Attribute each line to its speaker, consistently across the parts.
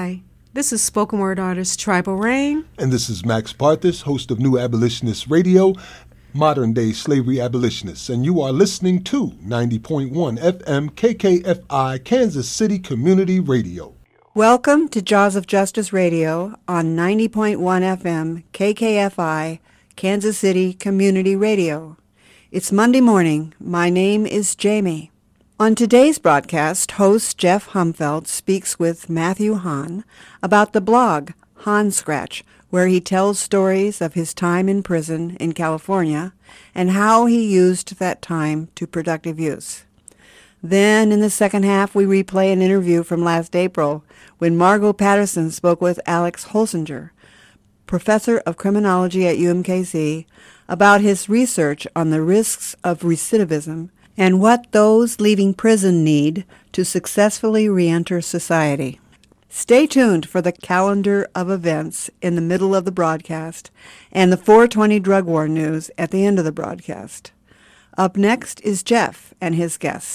Speaker 1: Hi, this is spoken word artist Tribal Rain.
Speaker 2: And this is Max Barthus, host of New Abolitionist Radio, Modern Day Slavery Abolitionists. And you are listening to 90.1 FM KKFI, Kansas City Community Radio.
Speaker 3: Welcome to Jaws of Justice Radio on 90.1 FM KKFI, Kansas City Community Radio. It's Monday morning. My name is Jamie. On today's broadcast, host Jeff Humfeld speaks with Matthew Hahn about the blog Hahn Scratch, where he tells stories of his time in prison in California and how he used that time to productive use. Then, in the second half, we replay an interview from last April when Margot Patterson spoke with Alex Holsinger, professor of criminology at UMKC, about his research on the risks of recidivism and what those leaving prison need to successfully reenter society. Stay tuned for the calendar of events in the middle of the broadcast and the 420 drug war news at the end of the broadcast. Up next is Jeff and his guest.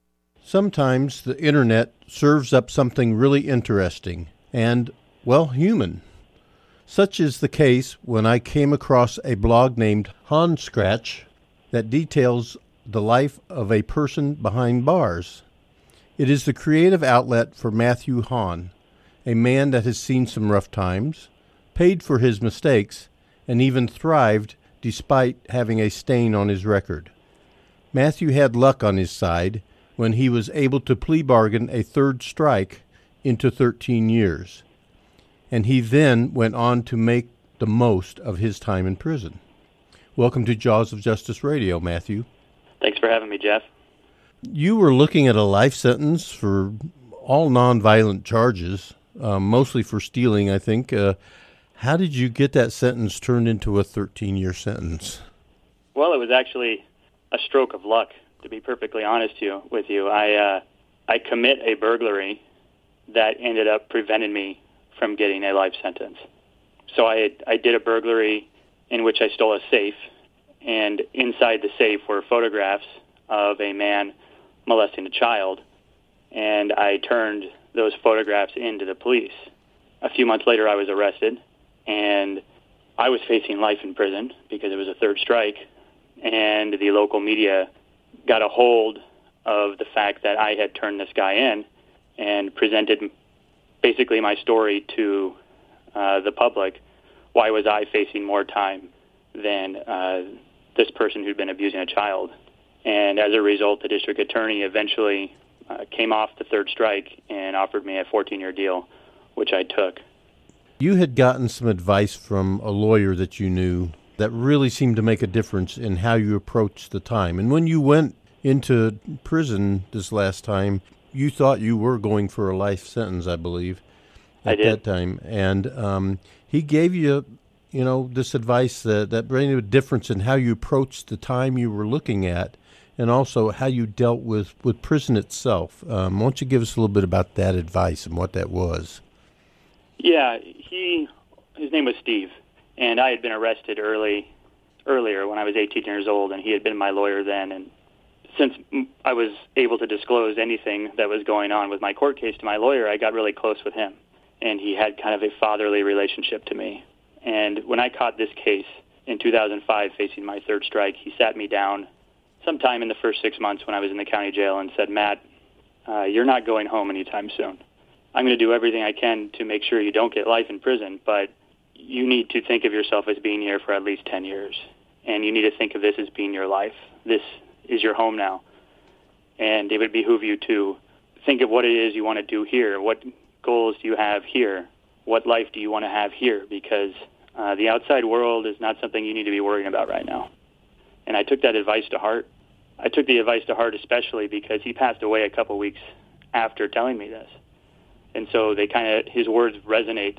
Speaker 4: Sometimes the internet serves up something really interesting and, well, human. Such is the case when I came across a blog named Hahn Scratch that details the life of a person behind bars. It is the creative outlet for Matthew Hahn, a man that has seen some rough times, paid for his mistakes, and even thrived despite having a stain on his record. Matthew had luck on his side when he was able to plea bargain a third strike into 13 years, and he then went on to make the most of his time in prison. Welcome to Jaws of Justice Radio, Matthew.
Speaker 5: Thanks for having me, Jeff.
Speaker 4: You were looking at a life sentence for all nonviolent charges, mostly for stealing, I think. How did you get that sentence turned into a 13-year sentence?
Speaker 5: Well, it was actually a stroke of luck, to be perfectly honest with you. I commit a burglary that ended up preventing me from getting a life sentence. So I did a burglary in which I stole a safe, and inside the safe were photographs of a man molesting a child, and I turned those photographs into the police. A few months later, I was arrested, and I was facing life in prison because it was a third strike, and the local media got a hold of the fact that I had turned this guy in and presented basically my story to the public. Why was I facing more time than this person who'd been abusing a child? And as a result, the district attorney eventually came off the third strike and offered me a 14-year deal, which I took.
Speaker 4: You had gotten some advice from a lawyer that you knew that really seemed to make a difference in how you approached the time. And when you went into prison this last time, you thought you were going for a life sentence, I believe, at that time. And he gave you, this advice that made a difference in how you approached the time you were looking at and also how you dealt with prison itself. Why don't you give us a little bit about that advice and what that was?
Speaker 5: Yeah, his name was Steve, and I had been arrested earlier when I was 18 years old, and he had been my lawyer then. And since I was able to disclose anything that was going on with my court case to my lawyer, I got really close with him, and he had kind of a fatherly relationship to me. And when I caught this case in 2005 facing my third strike, he sat me down sometime in the first 6 months when I was in the county jail and said, Matt, you're not going home anytime soon. I'm going to do everything I can to make sure you don't get life in prison, but you need to think of yourself as being here for at least 10 years. And you need to think of this as being your life. This is your home now. And it would behoove you to think of what it is you want to do here. What goals do you have here? What life do you want to have here? Because the outside world is not something you need to be worrying about right now. And I took that advice to heart. I took the advice to heart especially because he passed away a couple weeks after telling me this. And so his words resonated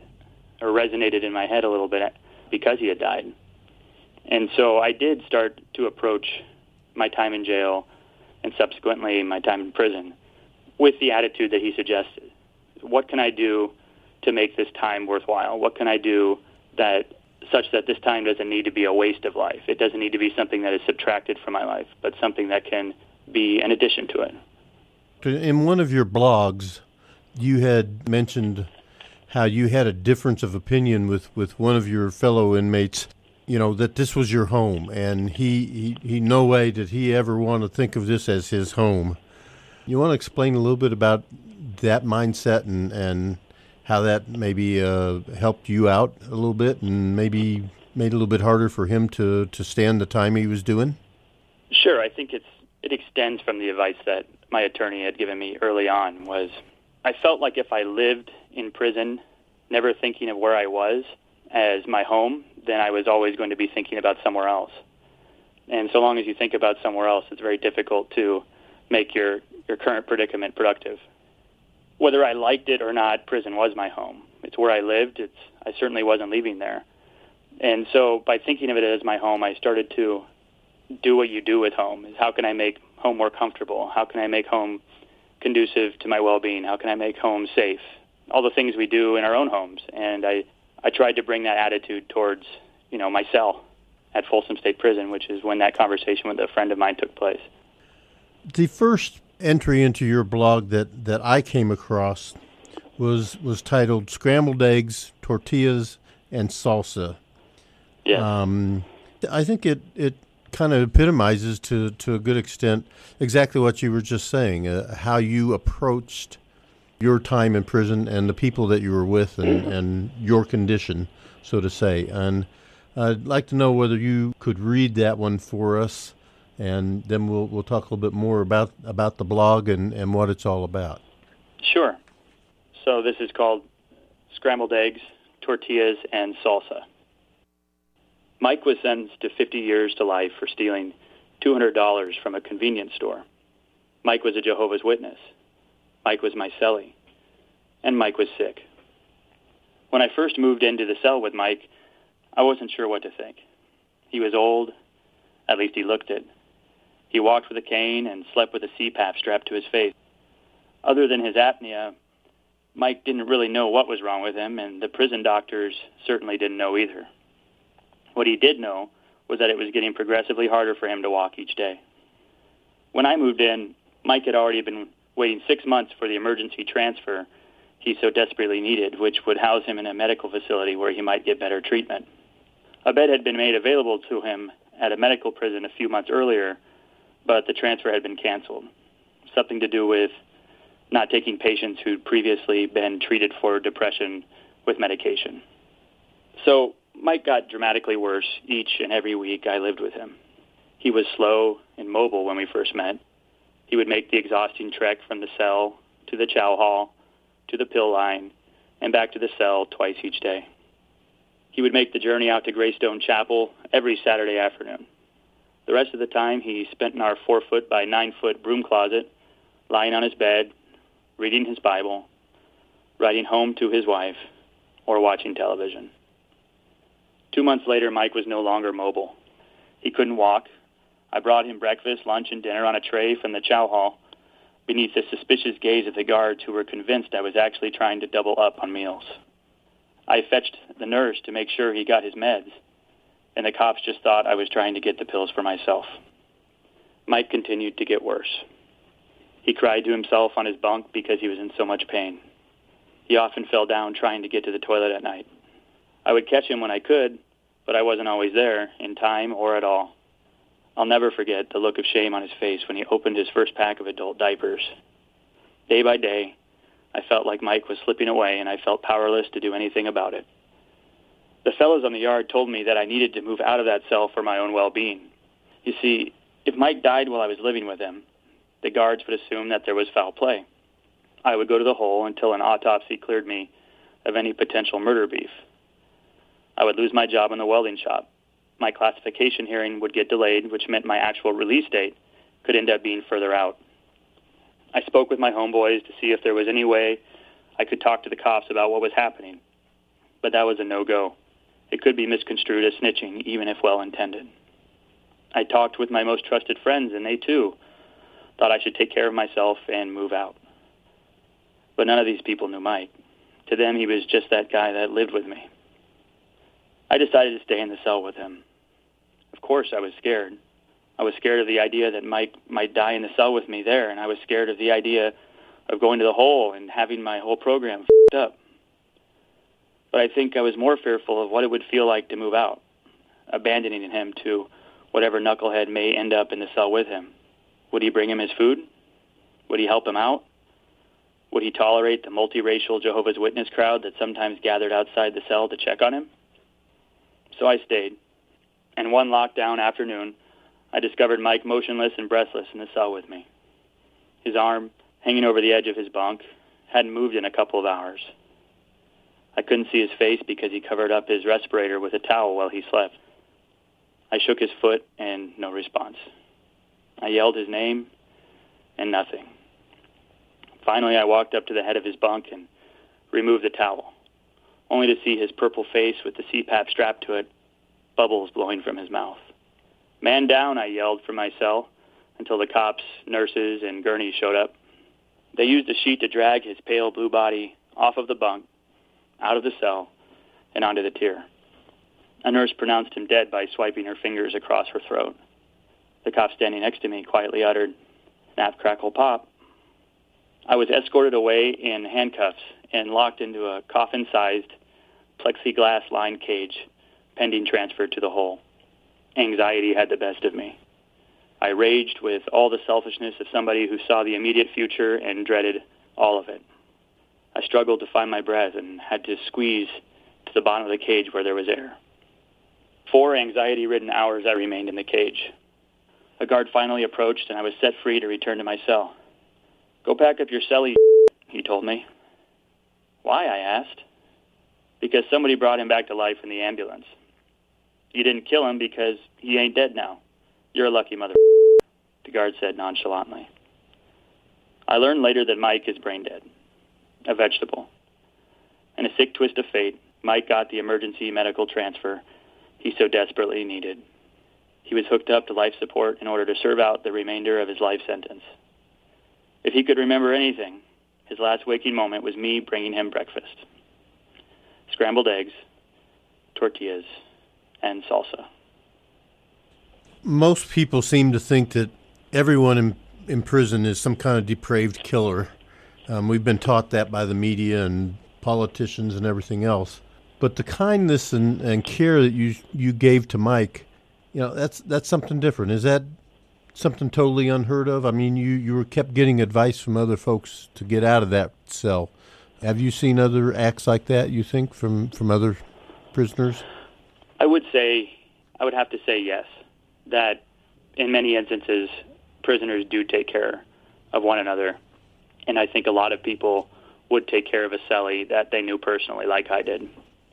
Speaker 5: in my head a little bit because he had died. And so I did start to approach my time in jail and subsequently my time in prison with the attitude that he suggested. What can I do to make this time worthwhile? What can I do such that this time doesn't need to be a waste of life? It doesn't need to be something that is subtracted from my life, but something that can be an addition to it.
Speaker 4: In one of your blogs, you had mentioned how you had a difference of opinion with one of your fellow inmates, that this was your home, and he no way did he ever want to think of this as his home. You want to explain a little bit about that mindset and how that maybe helped you out a little bit and maybe made it a little bit harder for him to stand the time he was doing?
Speaker 5: Sure. I think it extends from the advice that my attorney had given me early on. Was I felt like if I lived in prison, never thinking of where I was as my home, then I was always going to be thinking about somewhere else. And so long as you think about somewhere else, it's very difficult to make your current predicament productive. Whether I liked it or not, prison was my home. It's where I lived. I certainly wasn't leaving there. And so by thinking of it as my home, I started to do what you do with home. Is how can I make home more comfortable? How can I make home conducive to my well-being? How can I make home safe? All the things we do in our own homes. And I tried to bring that attitude towards, my cell at Folsom State Prison, which is when that conversation with a friend of mine took place.
Speaker 4: The first entry into your blog that I came across was titled Scrambled Eggs, Tortillas, and Salsa.
Speaker 5: Yes.
Speaker 4: I think it kind of epitomizes to a good extent exactly what you were just saying, how you approached your time in prison and the people that you were with and your condition, so to say. And I'd like to know whether you could read that one for us, and then we'll talk a little bit more about the blog and what it's all about.
Speaker 5: Sure. So this is called Scrambled Eggs, Tortillas, and Salsa. Mike was sentenced to 50 years to life for stealing $200 from a convenience store. Mike was a Jehovah's Witness. Mike was my cellie. And Mike was sick. When I first moved into the cell with Mike, I wasn't sure what to think. He was old. At least he looked it. He walked with a cane and slept with a CPAP strapped to his face. Other than his apnea, Mike didn't really know what was wrong with him, and the prison doctors certainly didn't know either. What he did know was that it was getting progressively harder for him to walk each day. When I moved in, Mike had already been waiting 6 months for the emergency transfer he so desperately needed, which would house him in a medical facility where he might get better treatment. A bed had been made available to him at a medical prison a few months earlier, but the transfer had been canceled. Something to do with not taking patients who'd previously been treated for depression with medication. So Mike got dramatically worse each and every week I lived with him. He was slow and mobile when we first met. He would make the exhausting trek from the cell to the chow hall, to the pill line, and back to the cell twice each day. He would make the journey out to Greystone Chapel every Saturday afternoon. The rest of the time he spent in our 4-foot by 9-foot broom closet, lying on his bed, reading his Bible, writing home to his wife, or watching television. 2 months later, Mike was no longer mobile. He couldn't walk. I brought him breakfast, lunch, and dinner on a tray from the chow hall, beneath the suspicious gaze of the guards who were convinced I was actually trying to double up on meals. I fetched the nurse to make sure he got his meds, and the cops just thought I was trying to get the pills for myself. Mike continued to get worse. He cried to himself on his bunk because he was in so much pain. He often fell down trying to get to the toilet at night. I would catch him when I could, but I wasn't always there, in time or at all. I'll never forget the look of shame on his face when he opened his first pack of adult diapers. Day by day, I felt like Mike was slipping away, and I felt powerless to do anything about it. The fellows on the yard told me that I needed to move out of that cell for my own well-being. You see, if Mike died while I was living with him, the guards would assume that there was foul play. I would go to the hole until an autopsy cleared me of any potential murder beef. I would lose my job in the welding shop. My classification hearing would get delayed, which meant my actual release date could end up being further out. I spoke with my homeboys to see if there was any way I could talk to the cops about what was happening, but that was a no-go. It could be misconstrued as snitching, even if well-intended. I talked with my most trusted friends, and they, too, thought I should take care of myself and move out. But none of these people knew Mike. To them, he was just that guy that lived with me. I decided to stay in the cell with him. Of course, I was scared. I was scared of the idea that Mike might die in the cell with me there, and I was scared of the idea of going to the hole and having my whole program f***ed up. But I think I was more fearful of what it would feel like to move out, abandoning him to whatever knucklehead may end up in the cell with him. Would he bring him his food? Would he help him out? Would he tolerate the multiracial Jehovah's Witness crowd that sometimes gathered outside the cell to check on him? So I stayed. And one lockdown afternoon, I discovered Mike motionless and breathless in the cell with me. His arm, hanging over the edge of his bunk, hadn't moved in a couple of hours. I couldn't see his face because he covered up his respirator with a towel while he slept. I shook his foot and no response. I yelled his name and nothing. Finally, I walked up to the head of his bunk and removed the towel, only to see his purple face with the CPAP strapped to it, bubbles blowing from his mouth. "Man down," I yelled from my cell until the cops, nurses, and gurneys showed up. They used a sheet to drag his pale blue body off of the bunk, out of the cell, and onto the tier. A nurse pronounced him dead by swiping her fingers across her throat. The cop standing next to me quietly uttered, "Snap, crackle, pop." I was escorted away in handcuffs and locked into a coffin-sized, plexiglass-lined cage, pending transfer to the hole. Anxiety had the best of me. I raged with all the selfishness of somebody who saw the immediate future and dreaded all of it. I struggled to find my breath and had to squeeze to the bottom of the cage where there was air. 4 anxiety-ridden hours I remained in the cage. A guard finally approached and I was set free to return to my cell. "Go pack up your cellie," he told me. "Why?" I asked. "Because somebody brought him back to life in the ambulance. You didn't kill him because he ain't dead now. You're a lucky mother," the guard said nonchalantly. I learned later that Mike is brain dead, a vegetable. In a sick twist of fate, Mike got the emergency medical transfer he so desperately needed. He was hooked up to life support in order to serve out the remainder of his life sentence. If he could remember anything, his last waking moment was me bringing him breakfast. Scrambled eggs, tortillas, and salsa.
Speaker 4: Most people seem to think that everyone in prison is some kind of depraved killer. We've been taught that by the media and politicians and everything else. But the kindness and care that you gave to Mike, that's something different. Is that something totally unheard of? I mean, you were kept getting advice from other folks to get out of that cell. Have you seen other acts like that, you think, from other prisoners?
Speaker 5: I would have to say yes, that in many instances, prisoners do take care of one another. And I think a lot of people would take care of a cellie that they knew personally, like I did.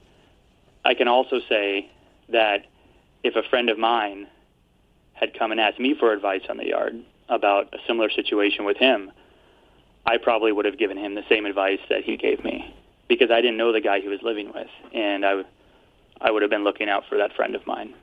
Speaker 5: I can also say that if a friend of mine had come and asked me for advice on the yard about a similar situation with him, I probably would have given him the same advice that he gave me, because I didn't know the guy he was living with, and I would have been looking out for that friend of mine.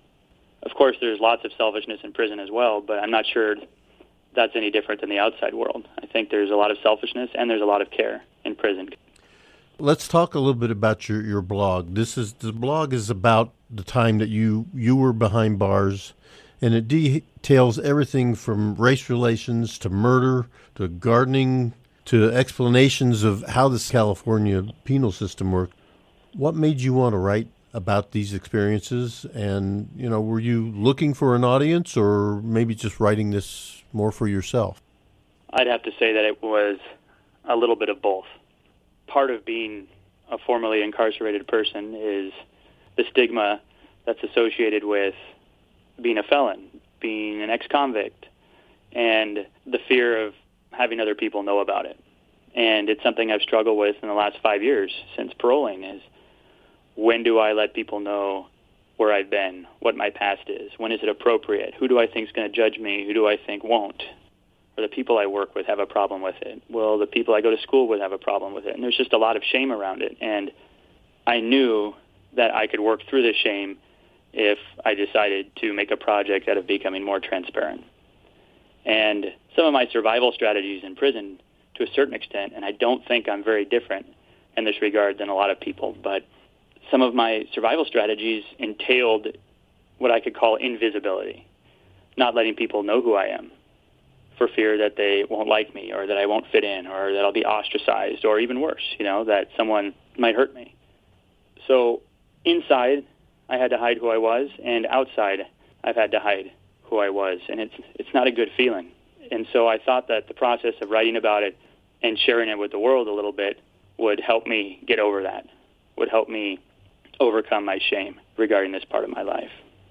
Speaker 5: Of course, there's lots of selfishness in prison as well, but I'm not sure that's any different than the outside world. I think there's a lot of selfishness and there's a lot of care in prison.
Speaker 4: Let's talk a little bit about your blog. The blog is about the time that you were behind bars, and it details everything from race relations to murder to gardening to explanations of how this California penal system worked. What made you want to write about these experiences? And, were you looking for an audience or maybe just writing this more for yourself?
Speaker 5: I'd have to say that it was a little bit of both. Part of being a formerly incarcerated person is the stigma that's associated with being a felon, being an ex-convict, and the fear of having other people know about it. And it's something I've struggled with in the last 5 years since paroling is, when do I let people know where I've been, what my past is? When is it appropriate? Who do I think is going to judge me? Who do I think won't? Or the people I work with have a problem with it? Will the people I go to school with have a problem with it? And there's just a lot of shame around it. And I knew that I could work through this shame if I decided to make a project out of becoming more transparent. And some of my survival strategies in prison, to a certain extent, and I don't think I'm very different in this regard than a lot of people, but some of my survival strategies entailed what I could call invisibility, not letting people know who I am for fear that they won't like me or that I won't fit in or that I'll be ostracized or even worse, that someone might hurt me. So inside, I had to hide who I was, and outside, I've had to hide who I was, and it's not a good feeling. And so I thought that the process of writing about it and sharing it with the world a little bit would help me get over that, would help me overcome my shame regarding this part of my life.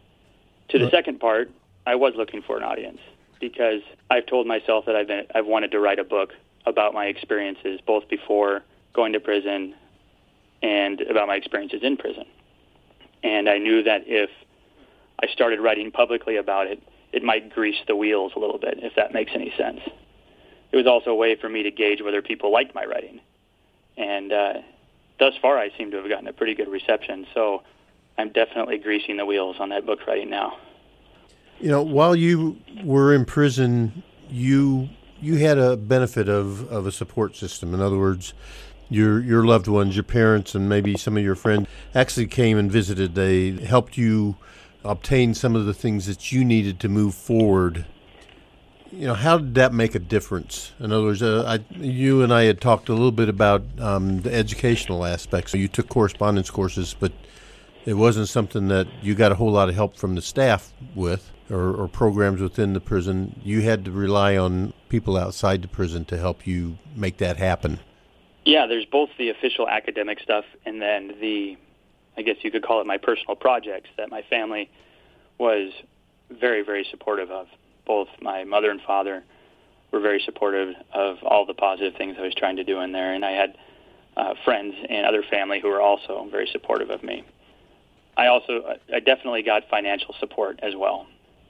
Speaker 5: To the second part, I was looking for an audience because I've told myself that I've wanted to write a book about my experiences, both before going to prison and about my experiences in prison. And I knew that if I started writing publicly about it, it might grease the wheels a little bit, if that makes any sense. It was also a way for me to gauge whether people liked my writing. And thus far, I seem to have gotten a pretty good reception. So I'm definitely greasing the wheels on that book writing now.
Speaker 4: You know, while you were in prison, you had a benefit of a support system. In other words, your loved ones, your parents, and maybe some of your friends actually came and visited. They helped you obtain some of the things that you needed to move forward. You know, how did that make a difference? In other words, you and I had talked a little bit about the educational aspects. So you took correspondence courses, but it wasn't something that you got a whole lot of help from the staff with or programs within the prison. You had to rely on people outside the prison to help you make that happen.
Speaker 5: Yeah, there's both the official academic stuff and then I guess you could call it my personal projects that my family was very, very supportive of. Both my mother and father were very supportive of all the positive things I was trying to do in there, and I had friends and other family who were also very supportive of me. I definitely got financial support as well.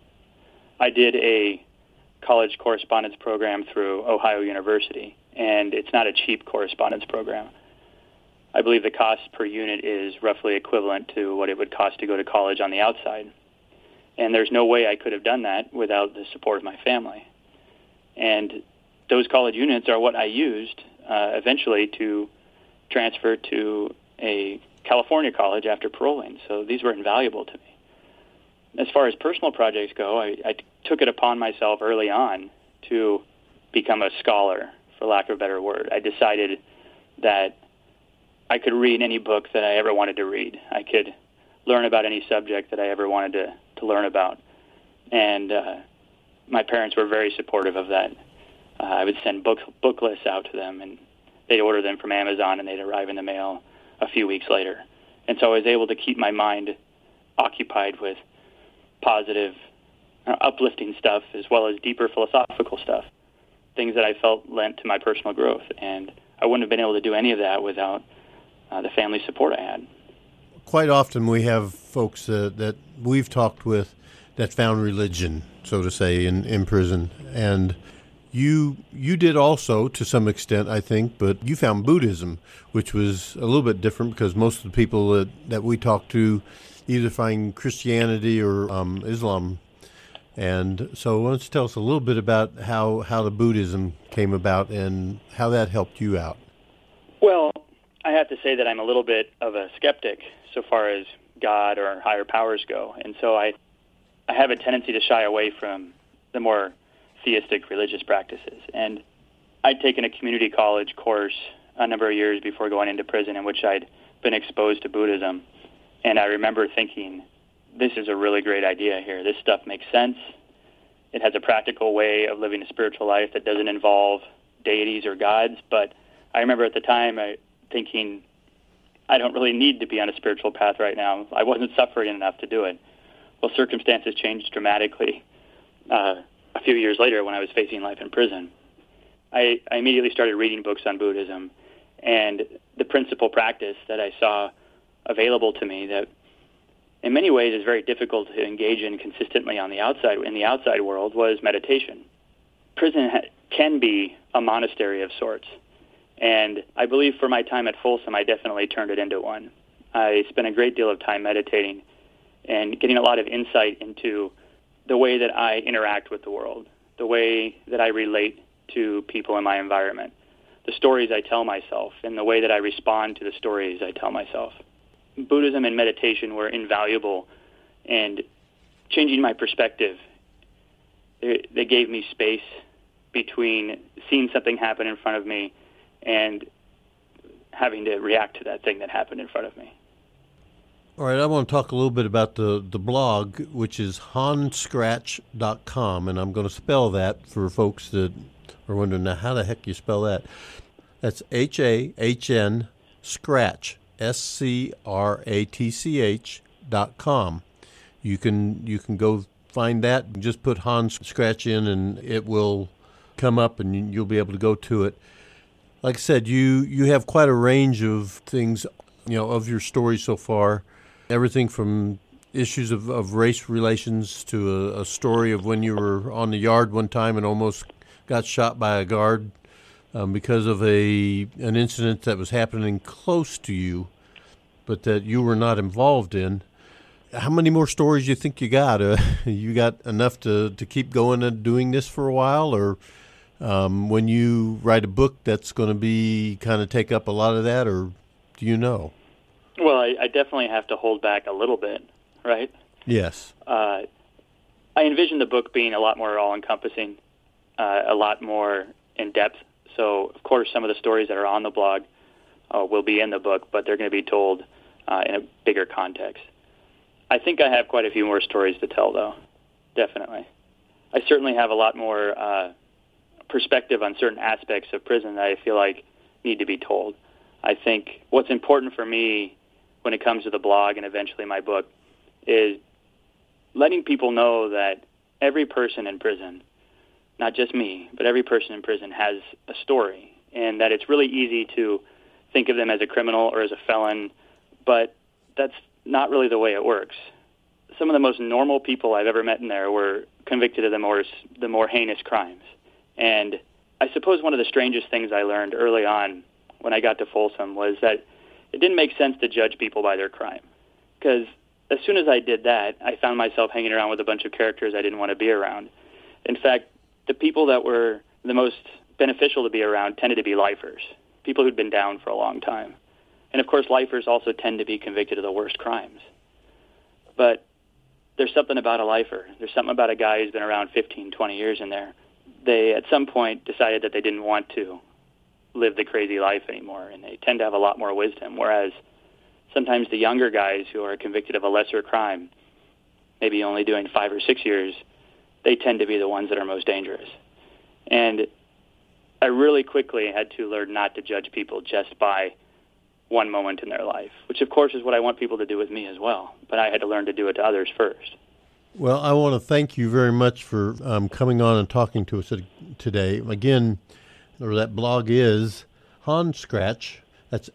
Speaker 5: I did a college correspondence program through Ohio University, and it's not a cheap correspondence program. I believe the cost per unit is roughly equivalent to what it would cost to go to college on the outside. And there's no way I could have done that without the support of my family. And those college units are what I used eventually to transfer to a California college after paroling. So these were invaluable to me. As far as personal projects go, I took it upon myself early on to become a scholar, for lack of a better word. I decided that I could read any book that I ever wanted to read. I could learn about any subject that I ever wanted to learn about. And my parents were very supportive of that. I would send book lists out to them, and they'd order them from Amazon, and they'd arrive in the mail a few weeks later. And so I was able to keep my mind occupied with positive, uplifting stuff as well as deeper philosophical stuff, things that I felt lent to my personal growth. And I wouldn't have been able to do any of that without the family support I had.
Speaker 4: Quite often we have folks that we've talked with that found religion, so to say, in prison. And you did also, to some extent, I think, but you found Buddhism, which was a little bit different because most of the people that we talk to either find Christianity or Islam. And so why don't you tell us a little bit about how the Buddhism came about and how that helped you out?
Speaker 5: Well, I have to say that I'm a little bit of a skeptic so far as God or higher powers go. And so I have a tendency to shy away from the more theistic religious practices. And I'd taken a community college course a number of years before going into prison in which I'd been exposed to Buddhism. And I remember thinking, this is a really great idea here. This stuff makes sense. It has a practical way of living a spiritual life that doesn't involve deities or gods. But I remember at the time thinking, I don't really need to be on a spiritual path right now. I wasn't suffering enough to do it. Well, circumstances changed dramatically a few years later when I was facing life in prison. I immediately started reading books on Buddhism, and the principal practice that I saw available to me that in many ways is very difficult to engage in consistently in the outside world was meditation. Prison can be a monastery of sorts. And I believe for my time at Folsom, I definitely turned it into one. I spent a great deal of time meditating and getting a lot of insight into the way that I interact with the world, the way that I relate to people in my environment, the stories I tell myself, and the way that I respond to the stories I tell myself. Buddhism and meditation were invaluable in changing my perspective. They gave me space between seeing something happen in front of me and having to react to that thing that happened in front of me.
Speaker 4: All right, I want to talk a little bit about the blog, which is hahnscratch.com, and I'm going to spell that for folks that are wondering, now, how the heck you spell that? That's H-A-H-N, Scratch, SCRATCH.com. You can go find that and just put Hans Scratch in, and it will come up, and you'll be able to go to it. Like I said, you have quite a range of things, of your story so far. Everything from issues of race relations to a story of when you were on the yard one time and almost got shot by a guard because of an incident that was happening close to you, but that you were not involved in. How many more stories do you think you got? You got enough to keep going and doing this for a while, or when you write a book that's going to be kind of take up a lot of that, or do you know?
Speaker 5: Well, I definitely have to hold back a little bit, right?
Speaker 4: Yes.
Speaker 5: I envision the book being a lot more all-encompassing, a lot more in-depth. So, of course, some of the stories that are on the blog will be in the book, but they're going to be told in a bigger context. I think I have quite a few more stories to tell, though, definitely. I certainly have a lot more perspective on certain aspects of prison that I feel like need to be told. I think what's important for me when it comes to the blog and eventually my book is letting people know that every person in prison, not just me, but every person in prison has a story, and that it's really easy to think of them as a criminal or as a felon, but that's not really the way it works. Some of the most normal people I've ever met in there were convicted of the more heinous crimes. And I suppose one of the strangest things I learned early on when I got to Folsom was that it didn't make sense to judge people by their crime. Because as soon as I did that, I found myself hanging around with a bunch of characters I didn't want to be around. In fact, the people that were the most beneficial to be around tended to be lifers, people who'd been down for a long time. And of course, lifers also tend to be convicted of the worst crimes. But there's something about a lifer. There's something about a guy who's been around 15, 20 years in there. They, at some point, decided that they didn't want to live the crazy life anymore, and they tend to have a lot more wisdom, whereas sometimes the younger guys who are convicted of a lesser crime, maybe only doing 5 or 6 years, they tend to be the ones that are most dangerous. And I really quickly had to learn not to judge people just by one moment in their life, which of course is what I want people to do with me as well, but I had to learn to do it to others first.
Speaker 4: Well, I want to thank you very much for coming on and talking to us today. Again, or that blog is Hans Scratch. That's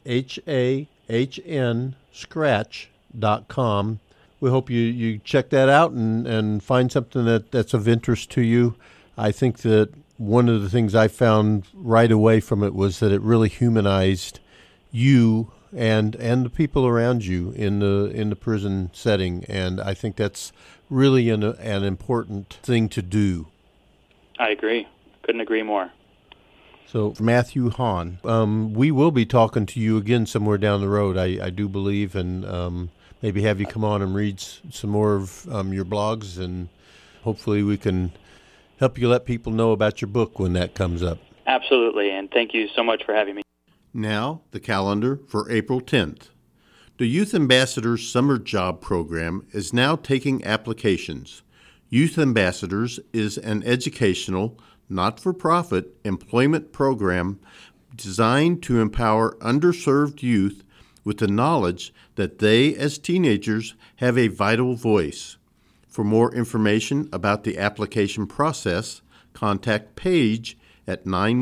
Speaker 4: HAHN Scratch.com. We hope you check that out and find something that's of interest to you. I think that one of the things I found right away from it was that it really humanized you and the people around you in the prison setting, and I think that's really an important thing to do. I
Speaker 5: agree. Couldn't agree more.
Speaker 4: So, Matthew Hahn, we will be talking to you again somewhere down the road, I do believe, and maybe have you come on and read some more of your blogs, and hopefully we can help you let people know about your book when that comes up.
Speaker 5: Absolutely, and thank you so much for having me.
Speaker 4: Now, the calendar for April 10th. The Youth Ambassadors Summer Job Program is now taking applications. Youth Ambassadors is an educational, not-for-profit employment program designed to empower underserved youth with the knowledge that they, as teenagers, have a vital voice. For more information about the application process, contact Paige at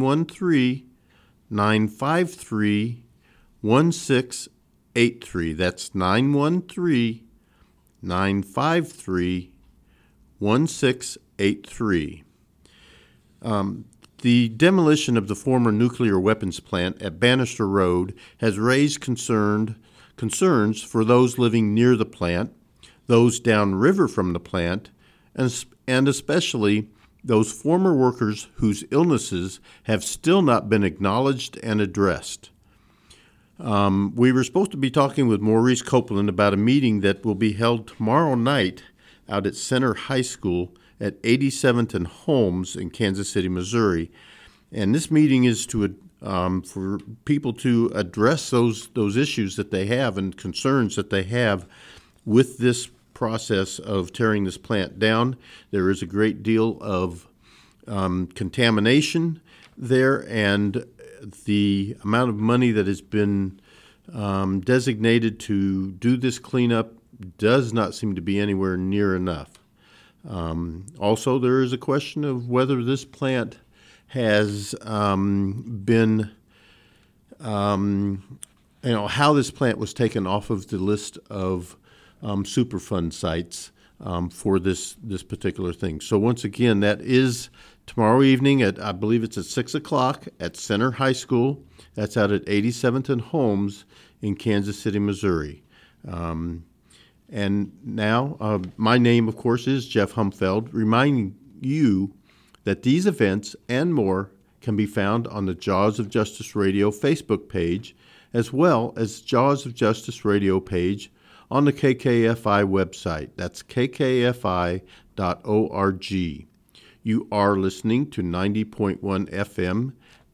Speaker 4: 913-953-1683. That's 913-953-1683. The demolition of the former nuclear weapons plant at Bannister Road has raised concerns for those living near the plant, those downriver from the plant, and especially those former workers whose illnesses have still not been acknowledged and addressed. We were supposed to be talking with Maurice Copeland about a meeting that will be held tomorrow night out at Center High School at 87th and Holmes in Kansas City, Missouri. And this meeting is to for people to address those issues that they have and concerns that they have with this process of tearing this plant down. There is a great deal of contamination there, and the amount of money that has been designated to do this cleanup does not seem to be anywhere near enough. Also, there is a question of whether this plant has been, how this plant was taken off of the list of Superfund sites for this particular thing. So once again, that is tomorrow evening at, I believe it's at 6 o'clock at Center High School. That's out at 87th and Holmes in Kansas City, Missouri. And now, my name, of course, is Jeff Humfeld, reminding you that these events and more can be found on the Jaws of Justice Radio Facebook page, as well as Jaws of Justice Radio page on the KKFI website. That's kkfi.org. You are listening to 90.1 FM,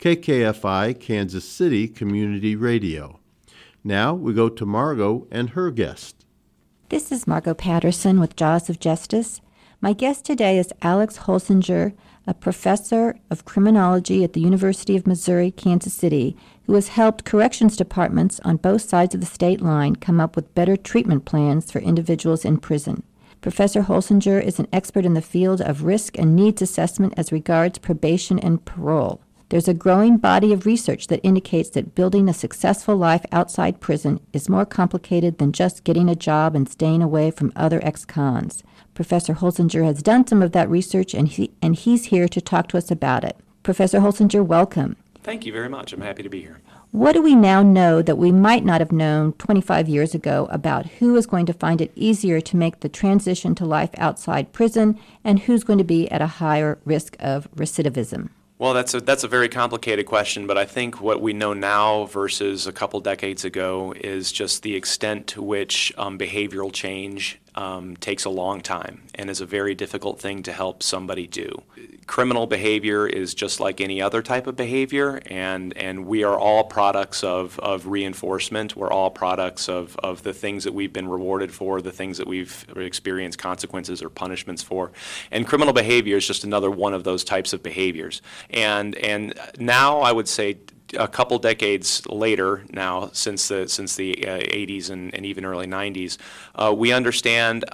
Speaker 4: KKFI, Kansas City Community Radio. Now we go to Margot and her guest.
Speaker 6: This is Margot Patterson with Jaws of Justice. My guest today is Alex Holsinger, a professor of criminology at the University of Missouri, Kansas City, who has helped corrections departments on both sides of the state line come up with better treatment plans for individuals in prison. Professor Holsinger is an expert in the field of risk and needs assessment as regards probation and parole. There's a growing body of research that indicates that building a successful life outside prison is more complicated than just getting a job and staying away from other ex-cons. Professor Holsinger has done some of that research, and he's here to talk to us about it. Professor Holsinger, welcome.
Speaker 7: Thank you very much. I'm happy to be here.
Speaker 6: What do we now know that we might not have known 25 years ago about who is going to find it easier to make the transition to life outside prison and who's going to be at a higher risk of recidivism?
Speaker 7: Well, that's a very complicated question, but I think what we know now versus a couple decades ago is just the extent to which behavioral change takes a long time and is a very difficult thing to help somebody do. Criminal behavior is just like any other type of behavior, and we are all products of reinforcement. We're all products of the things that we've been rewarded for, the things that we've experienced consequences or punishments for. And criminal behavior is just another one of those types of behaviors. And now I would say a couple decades later now, since the 80s and even early 90s, we understand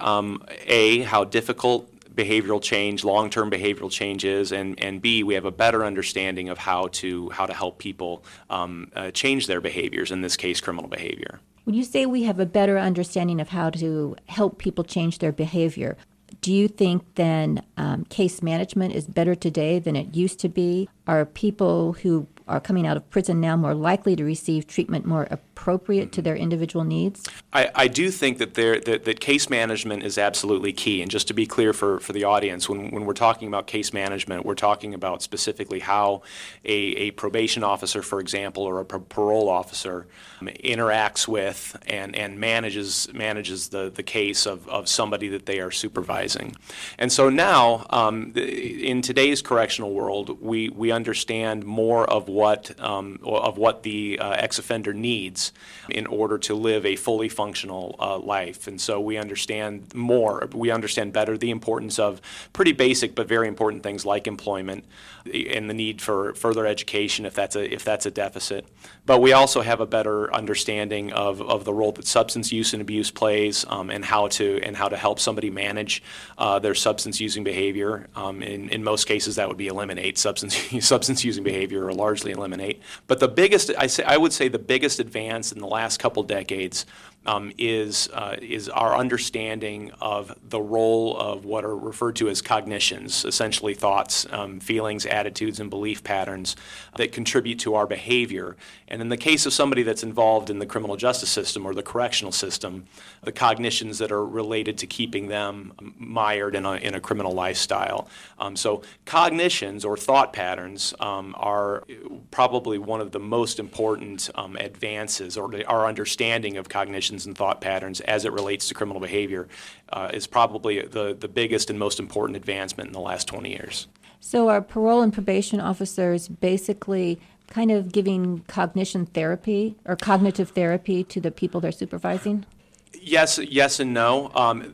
Speaker 7: how difficult behavioral change, long-term behavioral change is, and B, we have a better understanding of how to help people change their behaviors, in this case, criminal behavior.
Speaker 6: When you say we have a better understanding of how to help people change their behavior, do you think then case management is better today than it used to be? Are people who are coming out of prison now more likely to receive treatment more appropriate to their individual needs?
Speaker 7: I do think that case management is absolutely key. And just to be clear for the audience, when we're talking about case management, we're talking about specifically how a probation officer, for example, or a parole officer interacts with and manages the case of somebody that they are supervising. And so now, in today's correctional world, we understand more of what the ex-offender needs in order to live a fully functional life. And so we understand better the importance of pretty basic but very important things like employment and the need for further education if that's a deficit. But we also have a better understanding of the role that substance use and abuse plays, and how to help somebody manage their substance using behavior. In most cases, that would be eliminate substance using behavior, or largely eliminate. But I would say the biggest advance in the last couple decades is our understanding of the role of what are referred to as cognitions, essentially thoughts, feelings, attitudes, and belief patterns that contribute to our behavior. And in the case of somebody that's involved in the criminal justice system or the correctional system, the cognitions that are related to keeping them mired in a criminal lifestyle. So cognitions or thought patterns are probably one of the most important advances, or our understanding of cognitions and thought patterns as it relates to criminal behavior is probably the biggest and most important advancement in the last 20 years.
Speaker 6: So are parole and probation officers basically kind of giving cognition therapy or cognitive therapy to the people they're supervising?
Speaker 7: Yes and no.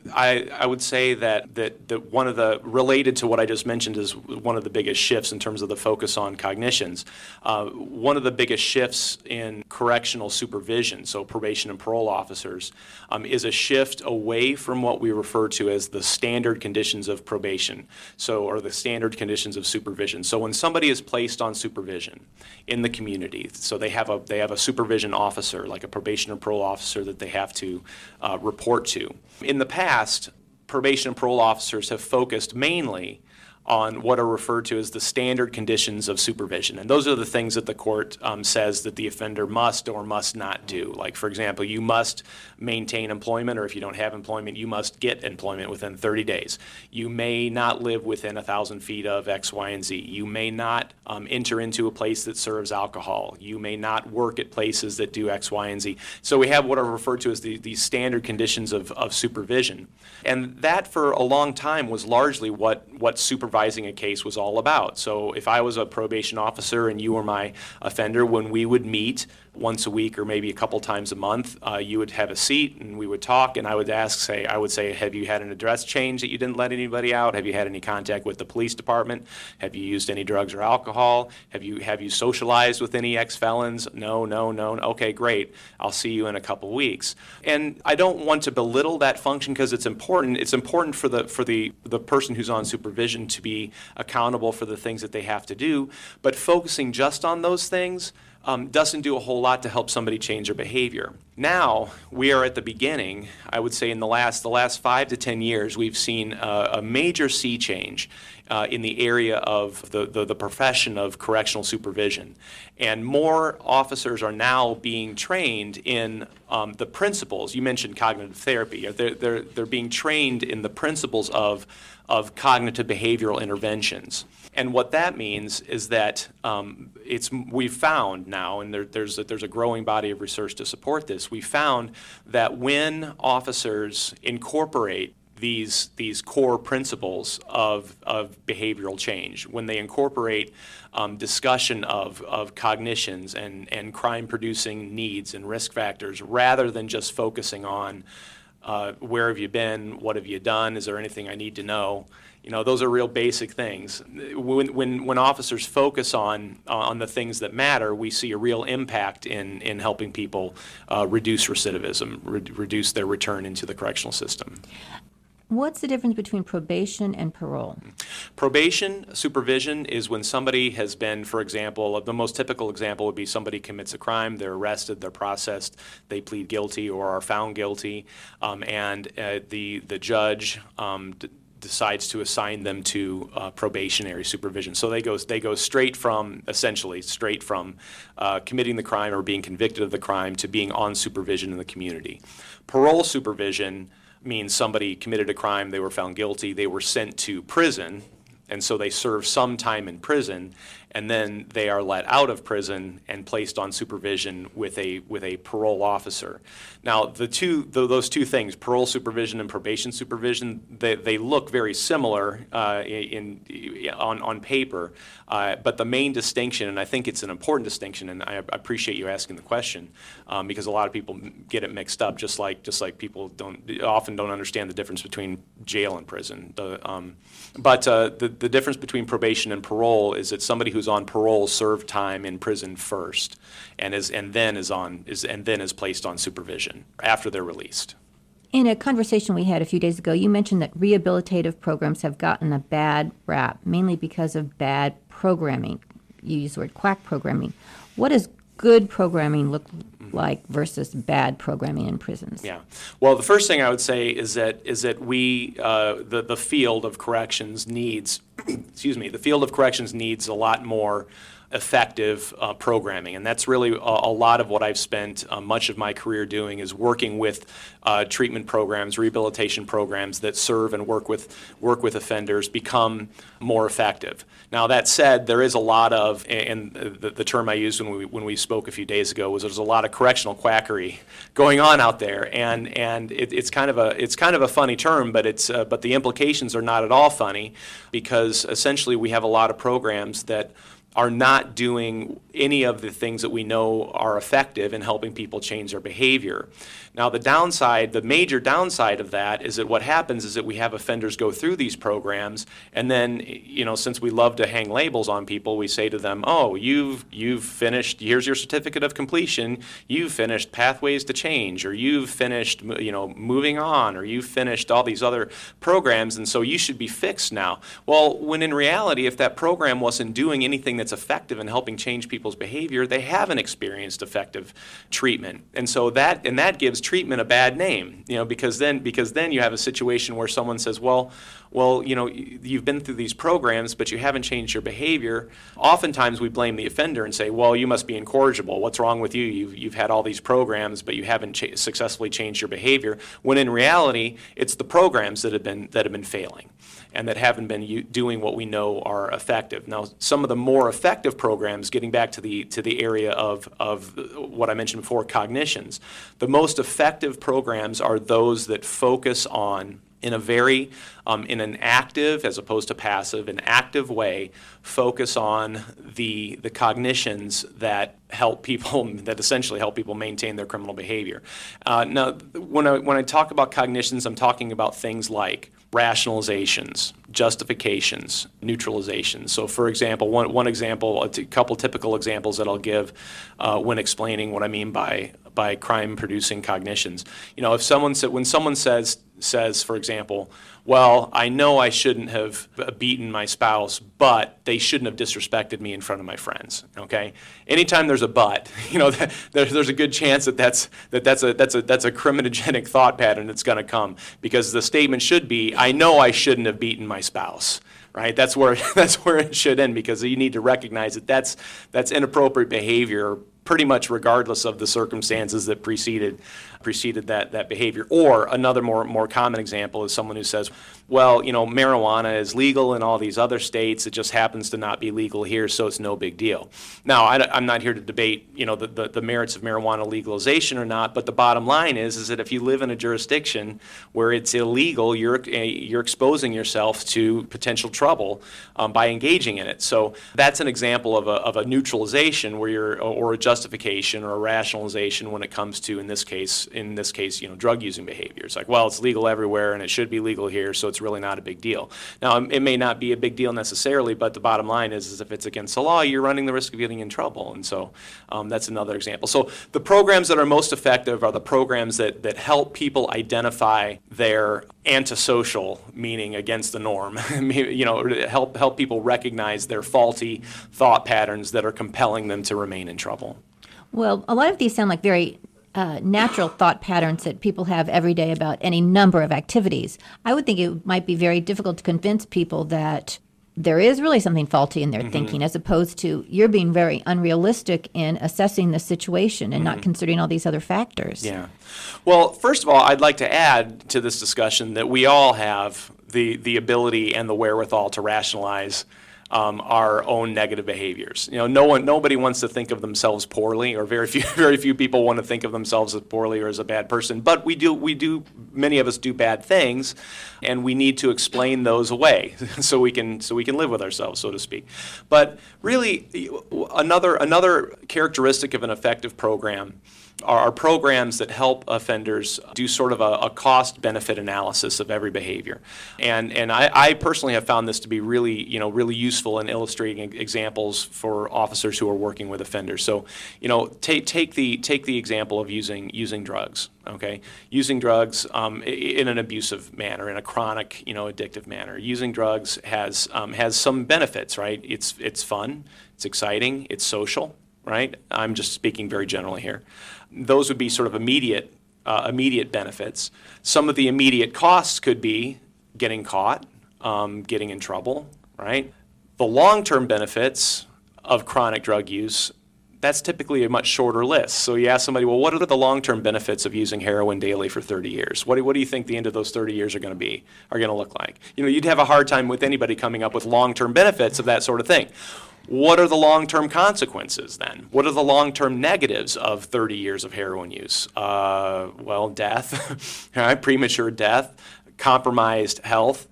Speaker 7: I would say that one of the, related to what I just mentioned, is one of the biggest shifts in terms of the focus on cognitions. One of the biggest shifts in correctional supervision, so probation and parole officers, is a shift away from what we refer to as the standard conditions of probation, or the standard conditions of supervision. So when somebody is placed on supervision in the community, so they have a supervision officer, like a probation or parole officer, that they have to report to. In the past, probation and parole officers have focused mainly on what are referred to as the standard conditions of supervision. And those are the things that the court says that the offender must or must not do. Like, for example, you must maintain employment, or if you don't have employment, you must get employment within 30 days. You may not live within 1,000 feet of X, Y, and Z. You may not enter into a place that serves alcohol. You may not work at places that do X, Y, and Z. So we have what are referred to as these standard conditions of supervision. And that, for a long time, was largely what supervising a case was all about. So if I was a probation officer and you were my offender, when we would meet once a week or maybe a couple times a month, you would have a seat and we would talk, and I would say, have you had an address change that you didn't let anybody out? Have you had any contact with the police department? Have you used any drugs or alcohol? Have you socialized with any ex-felons? No. Okay, great. I'll see you in a couple weeks. And I don't want to belittle that function because it's important. It's important for the person who's on supervision to be accountable for the things that they have to do, but focusing just on those things doesn't do a whole lot to help somebody change their behavior. Now, we are at the beginning. I would say in the last 5 to 10 years, we've seen a major sea change in the area of the profession of correctional supervision. And more officers are now being trained in the principles. You mentioned cognitive therapy. They're being trained in the principles of cognitive behavioral interventions. And what that means is that we've found now, and there's a growing body of research to support this, we found that when officers incorporate these core principles of behavioral change, when they incorporate discussion of cognitions and crime-producing needs and risk factors, rather than just focusing on where have you been, what have you done, is there anything I need to know? Those are real basic things. When officers focus on the things that matter, we see a real impact in helping people reduce recidivism, reduce their return into the correctional system.
Speaker 6: What's the difference between probation and parole?
Speaker 7: Probation supervision is when somebody has been, for example, the most typical example would be somebody commits a crime, they're arrested, they're processed, they plead guilty or are found guilty, and the judge decides to assign them to probationary supervision. So they go straight from committing the crime or being convicted of the crime to being on supervision in the community. Parole supervision means somebody committed a crime, they were found guilty, they were sent to prison, and so they serve some time in prison, and then they are let out of prison and placed on supervision with a parole officer. Now, those two things, parole supervision and probation supervision, they look very similar on paper, but the main distinction, and I think it's an important distinction, and I appreciate you asking the question, because a lot of people get it mixed up, just like people often don't understand the difference between jail and prison. But the difference between probation and parole is that somebody who's on parole served time in prison first, and then is placed on supervision after they're released.
Speaker 6: In a conversation we had a few days ago, you mentioned that rehabilitative programs have gotten a bad rap, mainly because of bad programming. You used the word quack programming. What does good programming look like versus bad programming in prisons?
Speaker 7: Yeah. Well, the first thing I would say is that we the field of corrections needs the field of corrections needs a lot more effective programming, and that's really a lot of what I've spent much of my career doing, is working with treatment programs, rehabilitation programs that serve and work with offenders become more effective. Now, that said, there is a lot of, and the term I used when we spoke a few days ago was there's a lot of correctional quackery going on out there, and it's kind of a funny term, but but the implications are not at all funny, because essentially we have a lot of programs that are not doing any of the things that we know are effective in helping people change their behavior. Now, the downside, the major downside of that is that what happens is that we have offenders go through these programs, and then, since we love to hang labels on people, we say to them, oh, you've finished, here's your certificate of completion, you've finished Pathways to Change, or you've finished, Moving On, or you've finished all these other programs, and so you should be fixed now. Well, when in reality, if that program wasn't doing anything that's effective in helping change people's behavior, they haven't experienced effective treatment. And so that gives treatment a bad name, because then you have a situation where someone says, well, you've been through these programs, but you haven't changed your behavior. Oftentimes we blame the offender and say, well, you must be incorrigible. What's wrong with you? You've had all these programs, but you haven't successfully changed your behavior. When in reality, it's the programs that have been failing and that haven't been doing what we know are effective. Now, some of the more effective programs, getting back to the area of what I mentioned before, cognitions, the most effective programs are those that focus on, in a very, in an active as opposed to passive, an active way, focus on the cognitions that help people, that essentially help people maintain their criminal behavior. Now, when I talk about cognitions, I'm talking about things like rationalizations, justifications, neutralizations. So, for example, one example, a couple typical examples that I'll give when explaining what I mean by crime-producing cognitions. If when someone says, for example, well, I know I shouldn't have beaten my spouse, but they shouldn't have disrespected me in front of my friends. Okay. Anytime there's a but, there's a good chance that's a criminogenic thought pattern that's going to come, because the statement should be, I know I shouldn't have beaten my spouse. Right. That's where it should end, because you need to recognize that that's inappropriate behavior, pretty much regardless of the circumstances that preceded that behavior. Or another more common example is someone who says, well, marijuana is legal in all these other states. It just happens to not be legal here, so it's no big deal. Now, I'm not here to debate, the merits of marijuana legalization or not, but the bottom line is that if you live in a jurisdiction where it's illegal, you're exposing yourself to potential trouble by engaging in it. So that's an example of a neutralization or a justification or a rationalization when it comes to, in this case, drug using behavior. It's like, well, it's legal everywhere and it should be legal here, so it's really not a big deal. Now, it may not be a big deal necessarily, but the bottom line is if it's against the law, you're running the risk of getting in trouble. And so that's another example. So the programs that are most effective are the programs that help people identify their antisocial, meaning against the norm, help people recognize their faulty thought patterns that are compelling them to remain in trouble.
Speaker 6: Well, a lot of these sound like very natural thought patterns that people have every day about any number of activities. I would think it might be very difficult to convince people that there is really something faulty in their thinking, as opposed to you're being very unrealistic in assessing the situation and not considering all these other factors.
Speaker 7: Yeah. Well, first of all, I'd like to add to this discussion that we all have the ability and the wherewithal to rationalize our own negative behaviors. Nobody wants to think of themselves poorly, or very few people want to think of themselves as poorly or as a bad person. But we do. Many of us do bad things, and we need to explain those away so we can live with ourselves, so to speak. But really, another characteristic of an effective program are programs that help offenders do sort of a cost-benefit analysis of every behavior. And I personally have found this to be really useful in illustrating examples for officers who are working with offenders. So, take the example of using drugs. Okay, using drugs in an abusive manner, in a chronic, addictive manner. Using drugs has some benefits, right? It's fun, it's exciting, it's social, right? I'm just speaking very generally here. Those would be sort of immediate benefits. Some of the immediate costs could be getting caught, getting in trouble, right? The long-term benefits of chronic drug use, that's typically a much shorter list. So you ask somebody, well, what are the long-term benefits of using heroin daily for 30 years? What do you think the end of those 30 years are going to look like? You'd have a hard time with anybody coming up with long-term benefits of that sort of thing. What are the long-term consequences then? What are the long-term negatives of 30 years of heroin use? Death, right? Premature death, compromised health,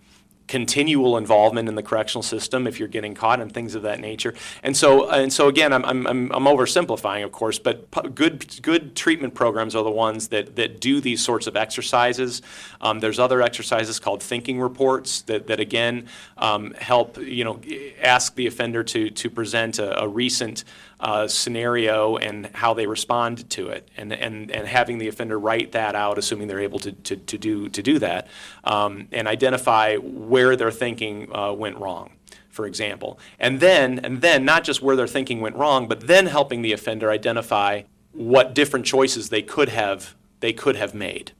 Speaker 7: continual involvement in the correctional system if you're getting caught and things of that nature. And so again, I'm oversimplifying, of course, but good treatment programs are the ones that do these sorts of exercises. There's other exercises called thinking reports that again help ask the offender to present a recent scenario and how they responded to it, and having the offender write that out, assuming they're able to do that, and identify where their thinking went wrong, for example, and then not just where their thinking went wrong, but then helping the offender identify what different choices they could have made.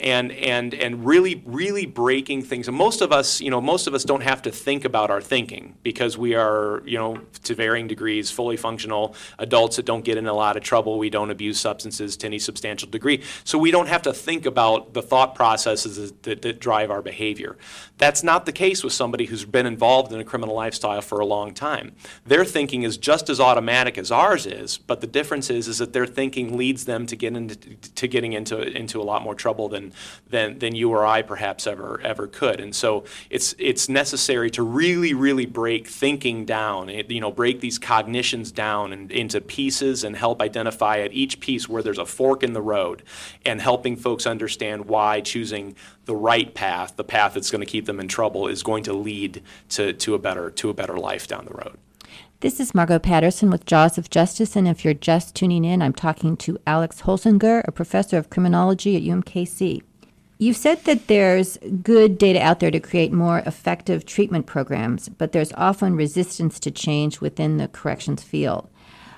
Speaker 7: And really breaking things. And most of us don't have to think about our thinking because we are, to varying degrees, fully functional adults that don't get in a lot of trouble. We don't abuse substances to any substantial degree. So we don't have to think about the thought processes that drive our behavior. That's not the case with somebody who's been involved in a criminal lifestyle for a long time. Their thinking is just as automatic as ours is, but the difference is that their thinking leads them to getting into a lot more trouble than you or I perhaps ever could. And so it's necessary to really break thinking down, break these cognitions down into pieces and help identify at each piece where there's a fork in the road, and helping folks understand why choosing the right path, the path that's going to keep them in trouble, is going to lead to a better life down the road.
Speaker 6: This is Margot Patterson with Jaws of Justice, and if you're just tuning in, I'm talking to Alex Holsinger, a professor of criminology at UMKC. You've said that there's good data out there to create more effective treatment programs, but there's often resistance to change within the corrections field.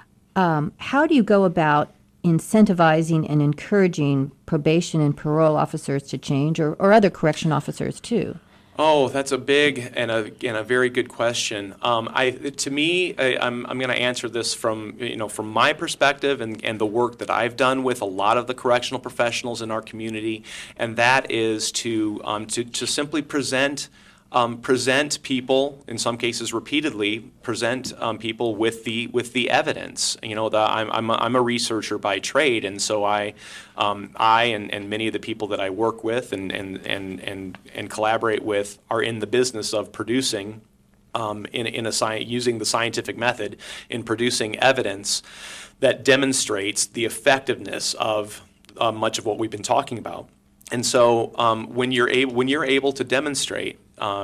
Speaker 6: How do you go about incentivizing and encouraging probation and parole officers to change, or other correction officers too?
Speaker 7: Oh, that's a big and a very good question. I'm going to answer this from my perspective and the work that I've done with a lot of the correctional professionals in our community, and that is to simply present people, in some cases repeatedly, present people with the evidence. I'm a researcher by trade, and so I and many of the people that I work with and collaborate with are in the business of producing, using the scientific method in producing evidence that demonstrates the effectiveness of much of what we've been talking about. And so when you're able to demonstrate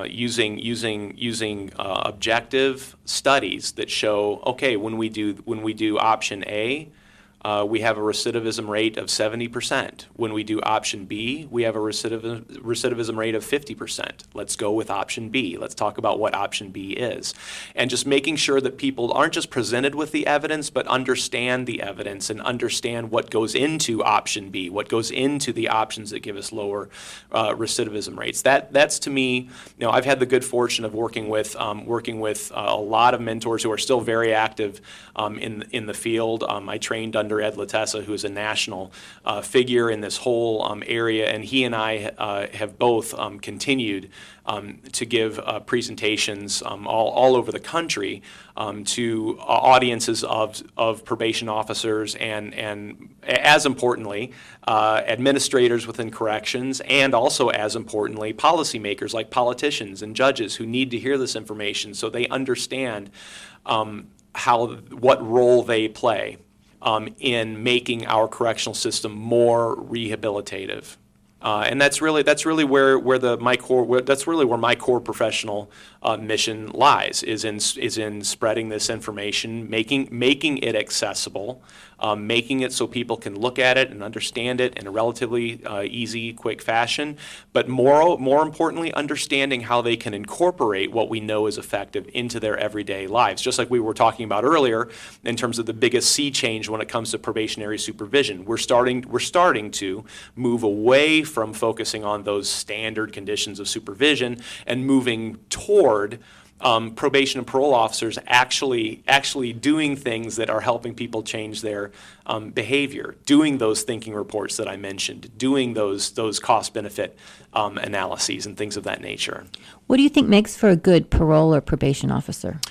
Speaker 7: using objective studies that show, okay, when we do option A, we have a recidivism rate of 70%. When we do option B, we have a recidivism rate of 50%. Let's go with option B. Let's talk about what option B is. And just making sure that people aren't just presented with the evidence, but understand the evidence and understand what goes into option B, what goes into the options that give us lower recidivism rates. That's to me, I've had the good fortune of working with a lot of mentors who are still very active in the field. I trained under Ed Latessa, who is a national figure in this whole area, and he and I have both continued to give presentations all over the country to audiences of probation officers and as importantly, administrators within corrections, and also as importantly, policymakers like politicians and judges who need to hear this information so they understand what role they play in making our correctional system more rehabilitative. And that's really where my core professional mission lies, is in spreading this information, making it accessible, making it so people can look at it and understand it in a relatively easy, quick fashion, but more importantly, understanding how they can incorporate what we know is effective into their everyday lives. Just like we were talking about earlier, in terms of the biggest sea change when it comes to probationary supervision, we're starting to move away from focusing on those standard conditions of supervision and moving toward probation and parole officers actually doing things that are helping people change their behavior, doing those thinking reports that I mentioned, doing those cost-benefit analyses and things of that nature.
Speaker 6: What do you think makes for a good parole or probation officer?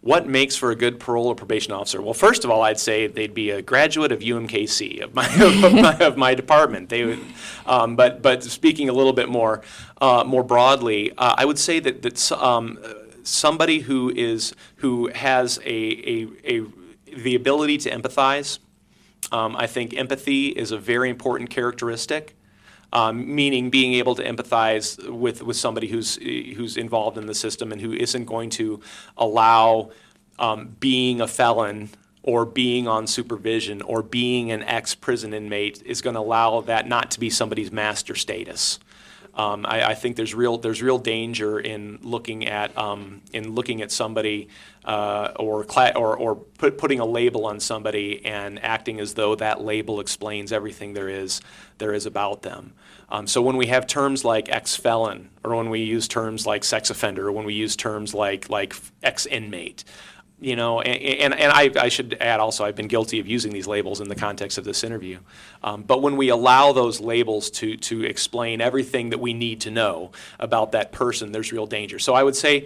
Speaker 7: what makes for a good parole or probation officer? Well, first of all, I'd say they'd be a graduate of UMKC, of my department. They would, but speaking a little bit more broadly, I would say that somebody who has the ability to empathize. I think empathy is a very important characteristic. Meaning being able to empathize with somebody who's involved in the system and who isn't going to allow being a felon or being on supervision or being an ex-prison inmate is going to allow that not to be somebody's master status. I think there's real danger in looking at somebody or putting a label on somebody and acting as though that label explains everything there is about them. So when we have terms like ex-felon, or when we use terms like sex offender, or when we use terms like ex-inmate, and I should add also, I've been guilty of using these labels in the context of this interview. But when we allow those labels to explain everything that we need to know about that person, there's real danger. So I would say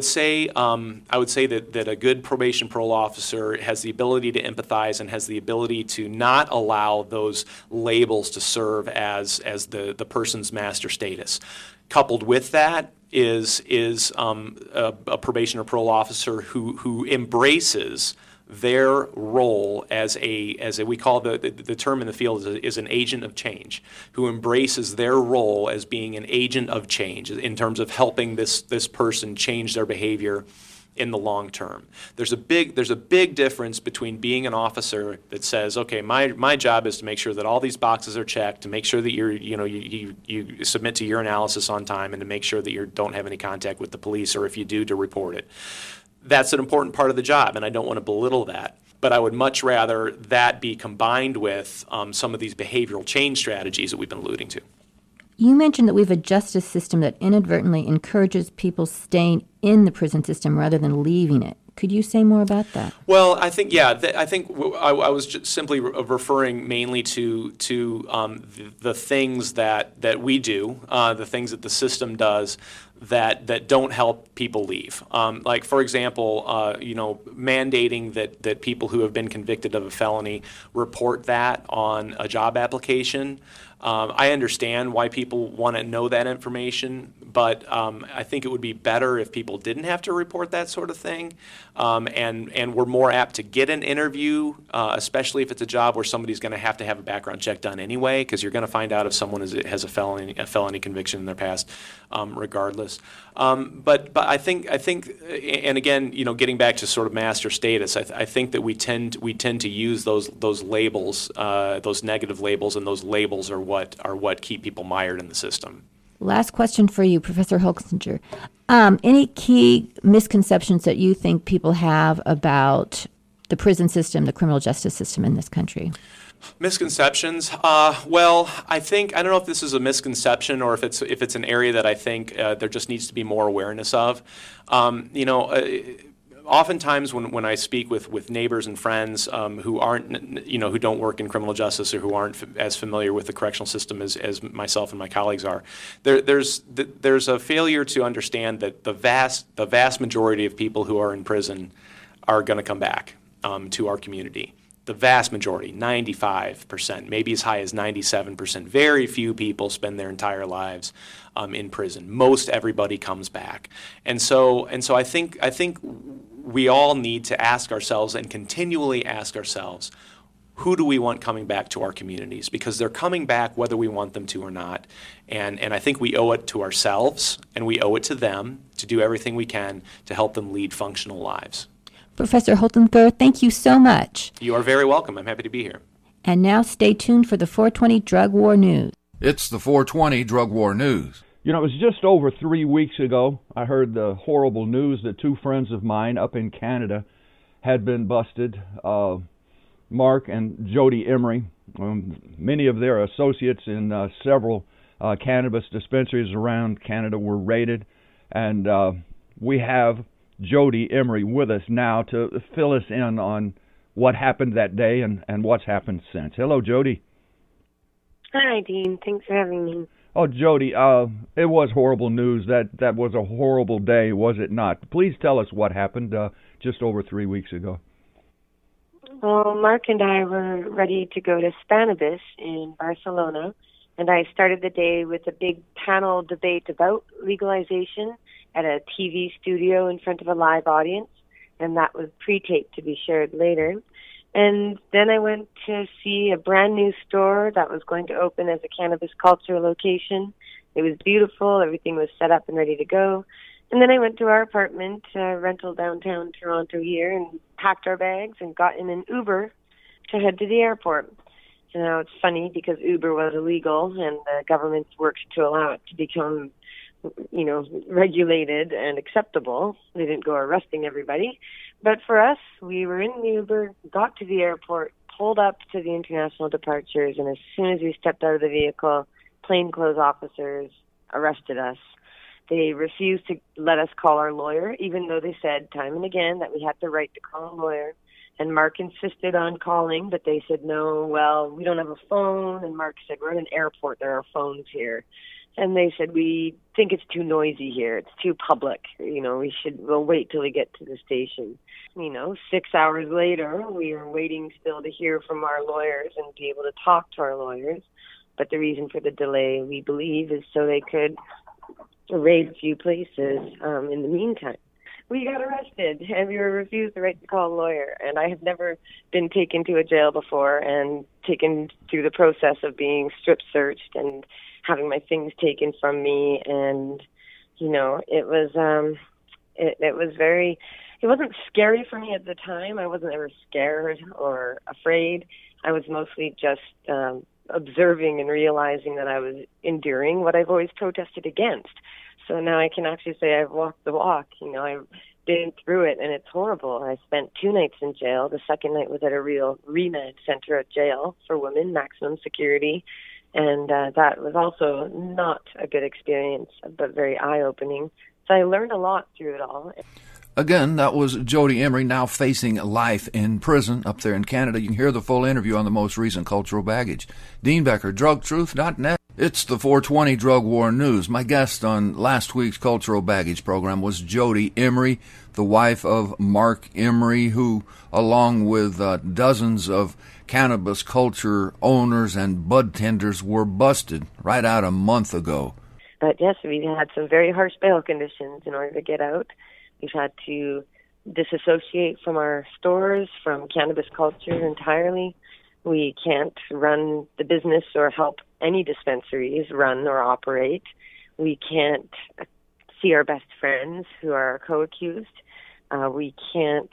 Speaker 7: that a good probation parole officer has the ability to empathize and has the ability to not allow those labels to serve as the person's master status. Coupled with that is a probation or parole officer who embraces their role as we call the term in the field is an agent of change, who embraces their role as being an agent of change in terms of helping this person change their behavior in the long term. There's a big difference between being an officer that says, okay, my job is to make sure that all these boxes are checked, to make sure that you submit to urinalysis on time, and to make sure that you don't have any contact with the police, or if you do, to report it. That's an important part of the job, and I don't want to belittle that. But I would much rather that be combined with some of these behavioral change strategies that we've been alluding to.
Speaker 6: You mentioned that we have a justice system that inadvertently encourages people staying in the prison system rather than leaving it. Could you say more about that?
Speaker 7: Well, I think, I was just simply referring mainly to the things that we do, the things that the system does that don't help people leave. Like, for example, mandating that people who have been convicted of a felony report that on a job application. I understand why people want to know that information, but I think it would be better if people didn't have to report that sort of thing, and we're more apt to get an interview, especially if it's a job where somebody's going to have a background check done anyway, because you're going to find out if someone has a felony conviction in their past, regardless. But I think, and again, getting back to sort of master status, I think that we tend to use those labels, those negative labels, and those labels are what keep people mired in the system.
Speaker 6: Last question for you, Professor Holsinger. Any key misconceptions that you think people have about the prison system, the criminal justice system in this country?
Speaker 7: Misconceptions? Well, I don't know if this is a misconception or if it's an area that I think there just needs to be more awareness of. Oftentimes when I speak with neighbors and friends who aren't, who don't work in criminal justice or who aren't as familiar with the correctional system as myself and my colleagues are, there's a failure to understand that the vast majority of people who are in prison are going to come back to our community. The vast majority, 95%, maybe as high as 97%. Very few people spend their entire lives in prison. Most everybody comes back, and so I think we all need to ask ourselves and continually ask ourselves, who do we want coming back to our communities? Because they're coming back whether we want them to or not, and I think we owe it to ourselves and we owe it to them to do everything we can to help them lead functional lives.
Speaker 6: Professor Holsinger, thank you so much.
Speaker 7: You are very welcome. I'm happy to be here.
Speaker 6: And now stay tuned for the 420 Drug War News.
Speaker 8: It's the 420 Drug War News.
Speaker 9: It was just over 3 weeks ago I heard the horrible news that two friends of mine up in Canada had been busted, Mark and Jody Emery. Many of their associates in several cannabis dispensaries around Canada were raided, and we have Jody Emery with us now to fill us in on what happened that day and what's happened since. Hello, Jody.
Speaker 10: Hi, Dean. Thanks for having me.
Speaker 9: Oh, Jody, it was horrible news. That was a horrible day, was it not? Please tell us what happened. just over 3 weeks ago?
Speaker 10: Well, Mark and I were ready to go to Spanibus in Barcelona, and I started the day with a big panel debate about legalization at a TV studio in front of a live audience, and that was pre-taped to be shared later. And then I went to see a brand new store that was going to open as a cannabis culture location. It was beautiful. Everything was set up and ready to go. And then I went to our apartment, rental downtown Toronto here, and packed our bags and got in an Uber to head to the airport. So now it's funny because Uber was illegal and the government worked to allow it to become, regulated and acceptable. They didn't go arresting everybody. But for us, we were in the Uber, got to the airport, pulled up to the international departures, and as soon as we stepped out of the vehicle, plainclothes officers arrested us. They refused to let us call our lawyer, even though they said time and again that we had the right to call a lawyer. And Mark insisted on calling, but they said, no, well, we don't have a phone. And Mark said, we're in an airport. There are phones here. And they said, we think it's too noisy here. It's too public. We'll wait till we get to the station. 6 hours later, we are waiting still to hear from our lawyers and be able to talk to our lawyers. But the reason for the delay, we believe, is so they could raid a few places in the meantime. We got arrested and we were refused the right to call a lawyer. And I have never been taken to a jail before and taken through the process of being strip searched and having my things taken from me. And, it wasn't scary for me at the time. I wasn't ever scared or afraid. I was mostly just observing and realizing that I was enduring what I've always protested against. So now I can actually say I've walked the walk. I've been through it, and it's horrible. I spent 2 nights in jail. The second night was at a real remed center at jail for women, maximum security, and that was also not a good experience, but very eye-opening. So I learned a lot through it all.
Speaker 8: Again, that was Jody Emery, now facing life in prison up there in Canada. You can hear the full interview on the most recent Cultural Baggage. Dean Becker, drugtruth.net. It's the 420 Drug War News. My guest on last week's Cultural Baggage program was Jody Emery, the wife of Mark Emery, who, along with dozens of cannabis culture owners and bud tenders, were busted right out a month ago.
Speaker 10: But yes, we had some very harsh bail conditions in order to get out. We've had to disassociate from our stores, from cannabis culture entirely. We can't run the business or help any dispensaries run or operate. We can't see our best friends who are co-accused. We can't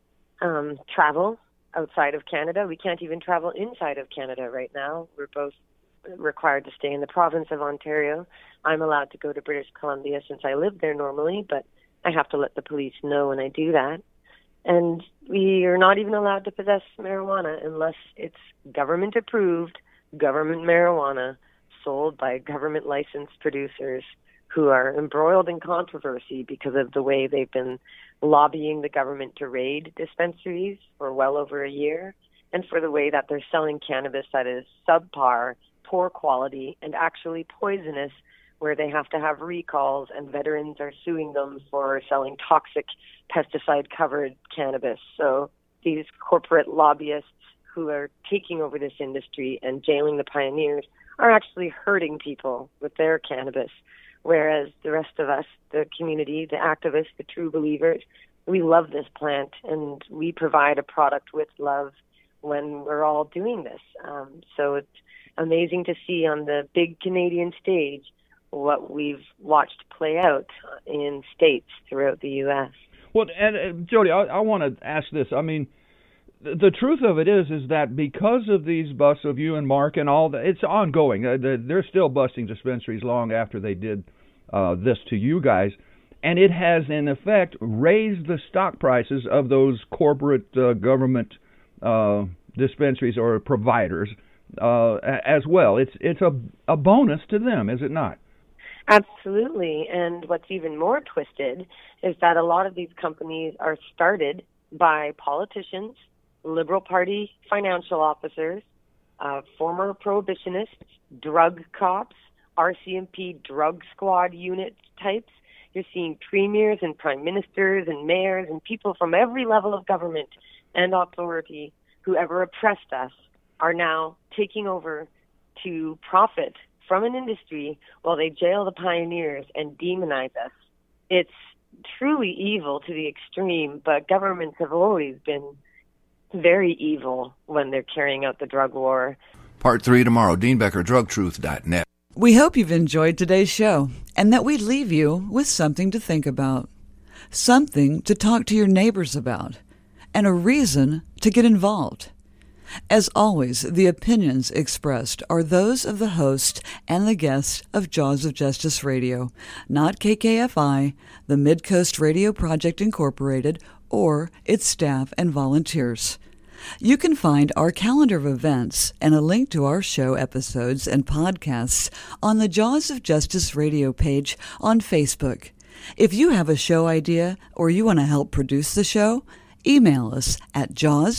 Speaker 10: travel outside of Canada. We can't even travel inside of Canada right now. We're both required to stay in the province of Ontario. I'm allowed to go to British Columbia since I live there normally, but I have to let the police know when I do that. And we are not even allowed to possess marijuana unless it's government-approved, government marijuana sold by government-licensed producers who are embroiled in controversy because of the way they've been lobbying the government to raid dispensaries for well over a year, and for the way that they're selling cannabis that is subpar, poor quality, and actually poisonous, where they have to have recalls and veterans are suing them for selling toxic pesticide-covered cannabis. So these corporate lobbyists who are taking over this industry and jailing the pioneers are actually hurting people with their cannabis, whereas the rest of us, the community, the activists, the true believers, we love this plant and we provide a product with love when we're all doing this. So it's amazing to see on the big Canadian stage what we've watched play out in states throughout the U.S.
Speaker 9: Well, and Jody, I want to ask this. I mean, the truth of it is that because of these busts of you and Mark and all that, it's ongoing. They're still busting dispensaries long after they did this to you guys, and it has in effect raised the stock prices of those corporate government dispensaries or providers as well. It's a bonus to them, is it not?
Speaker 10: Absolutely. And what's even more twisted is that a lot of these companies are started by politicians, Liberal Party financial officers, former prohibitionists, drug cops, RCMP drug squad unit types. You're seeing premiers and prime ministers and mayors and people from every level of government and authority who ever oppressed us are now taking over to profit from an industry while they jail the pioneers and demonize us. It's truly evil to the extreme, but governments have always been very evil when they're carrying out the drug war.
Speaker 8: Part 3 tomorrow, Dean Becker, drugtruth.net.
Speaker 11: We hope you've enjoyed today's show and that we leave you with something to think about, something to talk to your neighbors about, and a reason to get involved. As always, the opinions expressed are those of the host and the guests of Jaws of Justice Radio, not KKFI, the Midcoast Radio Project Incorporated, or its staff and volunteers. You can find our calendar of events and a link to our show episodes and podcasts on the Jaws of Justice Radio page on Facebook. If you have a show idea or you want to help produce the show, email us at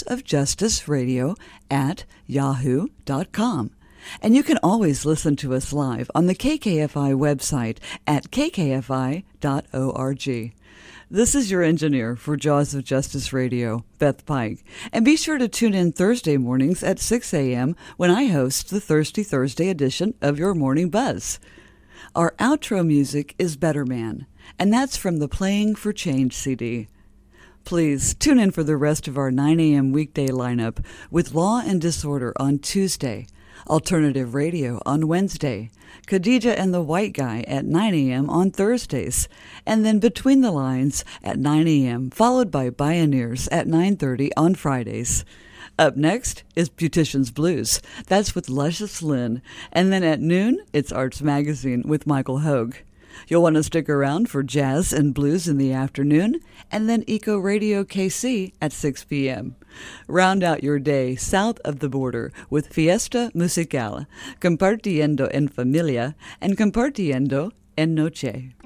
Speaker 11: jawsofjusticeradio@yahoo.com. And you can always listen to us live on the KKFI website at kkfi.org. This is your engineer for Jaws of Justice Radio, Beth Pike. And be sure to tune in Thursday mornings at 6 a.m. when I host the Thirsty Thursday edition of your Morning Buzz. Our outro music is Better Man, and that's from the Playing for Change CD. Please tune in for the rest of our 9 a.m. weekday lineup with Law and Disorder on Tuesday, Alternative Radio on Wednesday, Khadija and the White Guy at 9 a.m. on Thursdays, and then Between the Lines at 9 a.m., followed by Bioneers at 9:30 on Fridays. Up next is Beautician's Blues. That's with Luscious Lynn. And then at noon, it's Arts Magazine with Michael Hogue. You'll want to stick around for jazz and blues in the afternoon, and then Eco Radio KC at 6 p.m. Round out your day south of the border with Fiesta Musical, Compartiendo en Familia, and Compartiendo en Noche.